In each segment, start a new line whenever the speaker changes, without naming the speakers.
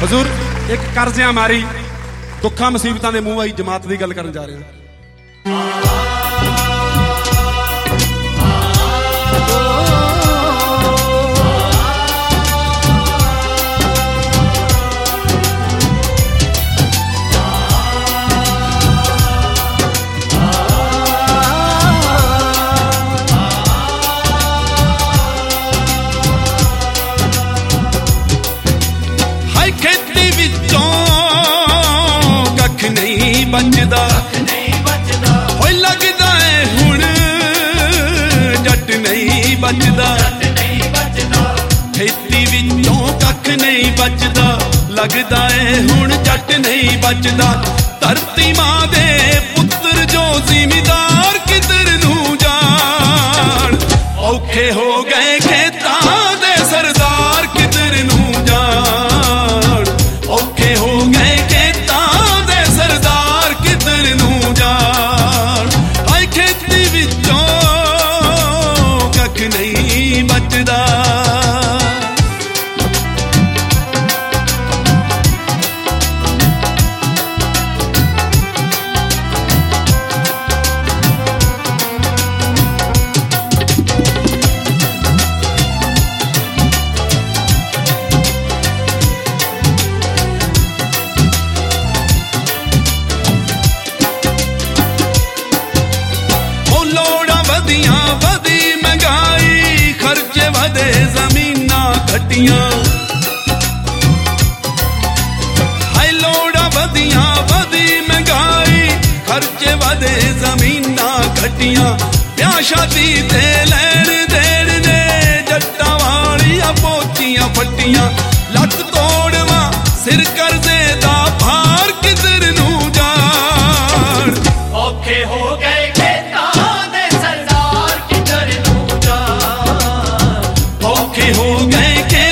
हजूर एक कर्जियां मारी दुखा मुसीबतों के मूँह आई जमात की गल करन जा रहे हैं।
बचदा होए लगदा है हुण जट नहीं बचदा खेती विचों कख नहीं बचदा लगदा है हुण जट नहीं बचदा धरती मां दे पुत्र जो जिमीदार किधर नूं जाण औखे हो गए खेतां दे सरदार किधर नूं जाण औखे हो गए नहीं बचदा हाय लोड़ा वधियां वधी महंगाई खर्चे वधे जमीनां घटियां ब्याह शादी ते लैण देण ने जट्टां वालियां पोचियां फट्टियां लक तोड़वा सिर कर्जे दा भार किधर नूं जाण औखे हो गए खेतां दे सरदार किधर नूं जाण औखे हो गए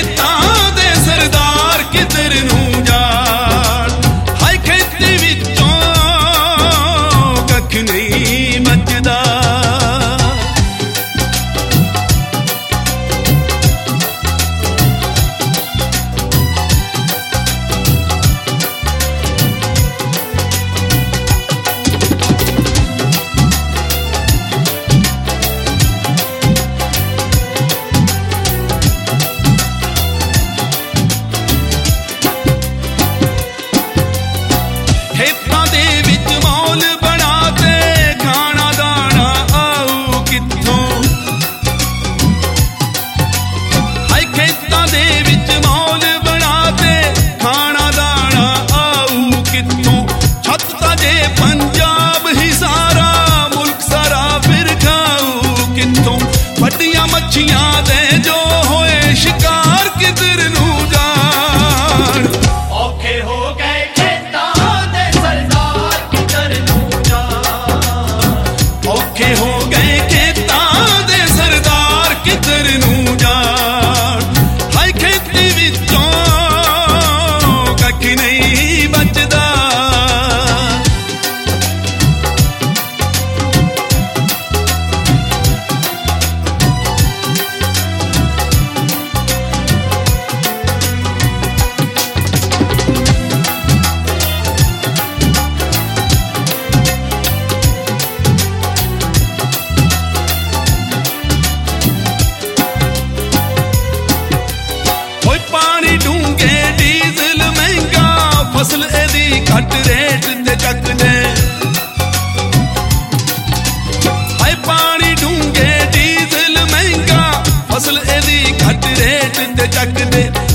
खेतां दे विच मौल बना ते खाना दाना आऊ कित्थों हाय खेतां दे विच मौल बना ते खाना दाना आऊ कित्थों छत ताजे पंजाब ही सारा मुल्क सारा फिर खाऊ कित्थों वड्डियां मच्छियां दे जो होए शिकार किधर नूं जाण औखे हो गए हो गए खेतां दे सरदार किधर नूं जाण हाय खेती विचों कख नहीं बचदा फसल एदी घट रेट ते चकदे हाय पानी डूंगे डीजल महंगा फसल एदी घट रेट ते चकदे